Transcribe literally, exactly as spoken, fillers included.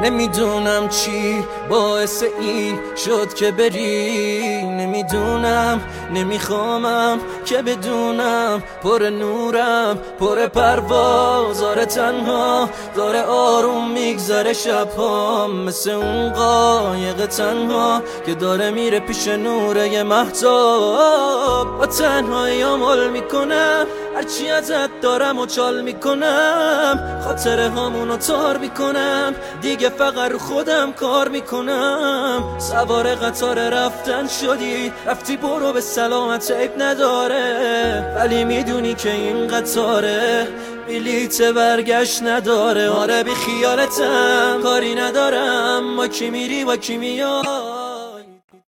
نمیدونم چی باعث این شد که بری، نمیدونم نمیخوامم که بدونم پر نورم پر پرواز. آره تنها داره آروم میگذره شبها، مثل اون قایق تنها که داره میره پیش نوره مهتاب. با تنهایی مل میکنم هرچی ازت دارم و چال میکنم، خاطره هامونو تار میکنم دیگه فقط رو خودم کار میکنم. سوار قطار رفتن شدی رفتی برو به سلامت عیب نداره، ولی میدونی که این قطاره بلیت برگشت نداره. آره بی خیالتم کاری ندارم، با کی میری با کی میای.